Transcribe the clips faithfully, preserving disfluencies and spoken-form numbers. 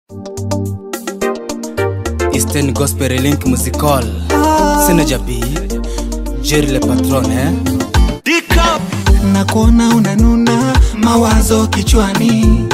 Eastern Gospel Link Musical Senejabi Jerry le patron eh Dika Nakuona unanuna mawazo kichwani,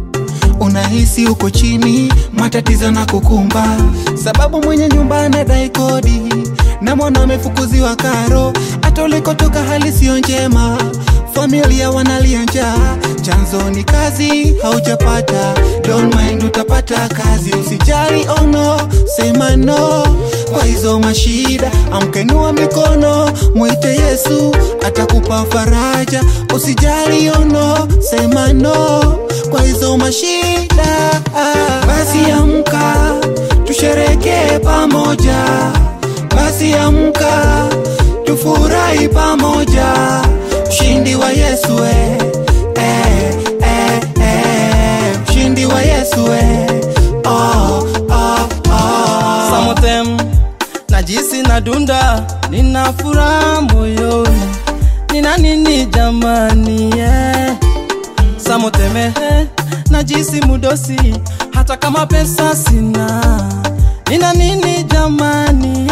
unahisi uko chini, matatizo na kukumba, sababu mwenye nyumba anadai kodi na mwana amefukuziwa karo, hata ulikotoka hali sio njema, familia wanalia njaa, chanzo ni kazi haujapata, don't mind utapata kazi, usijali oh no, sema no kwa hizo mashida, amkenua mikono, muite Yesu atakupa faraja, usijali oh no, sema no kwa hizo mashida. Basi amka tusherehekee pamoja, basi amka tufurahi pamoja, ushindi wa Yesu eh, eh, eh, eh, ushindi wa Yesu eh, oh, oh, oh. Samotem najisi na dunda, nina furaha moyoni, nina nini jamani yeah. Samoteme eh, najisi mudosi, hata kama pesa sina, nina nini jamani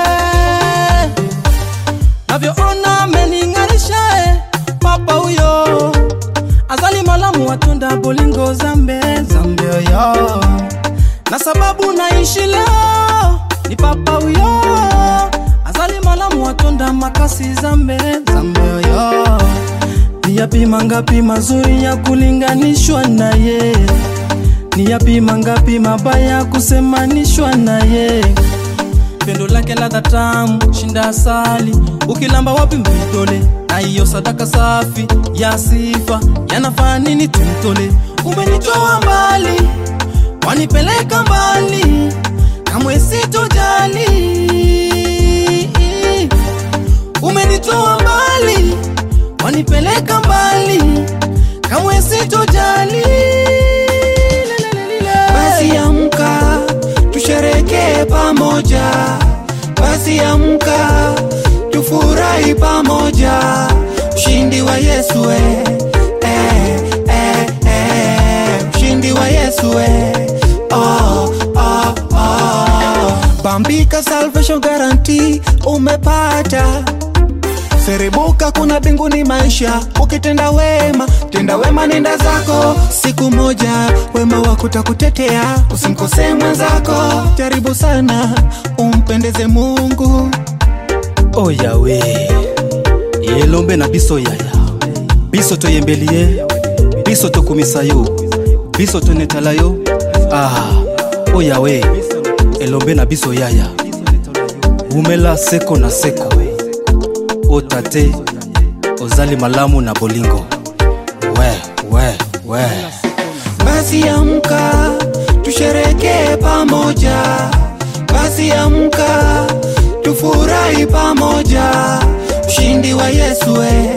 yeah. Navyoona ameninganisha eh, papa huyo azali malamu watunda bolingo zambe zambe yo, na sababu naishi leo ni papa huyo azali malamu watunda makasi zambe zambe yo. Ni yapi mangapi mazuri ya kulinganishwa na ye, ni yapi mangapi mabaya kusemanishwa na ye. Pendo lake ladha tamu shinda asali, ukilamba wapi mtole, na hiyo sadaka safi ya sifa yanafaa nini tumtole. Umenitoa mbali wanipeleka mbali, kamwe sitojali. Umenitoa mbali wanipeleka mbali, kamwe sitojali. Basi amka tusherehekee pamoja, basi amka tufurahi pamoja, ushindi wa Yesu eh, eh, eh, eh, ushindi wa Yesu eh, oh, oh, oh. Bambika salvation guarantee umepata, serebuka kuna mbinguni maisha, ukitenda wema, tenda wema nenda zako, siku moja wema wako utakutetea, usimkosee mwenzako, jaribu sana umpendeze Mungu. Oh Yahweh Yelombe na biso yaya, biso to yembelie, biso to kumisayo, biso to netalayo. Ah, oh Yahweh Elombe na biso yaya, umela seko na seko, otate ozali malamu na bolingo we we we. Basi amka tusherehekee pamoja, basi amka tufurahi pamoja, ushindi wa Yesu eh.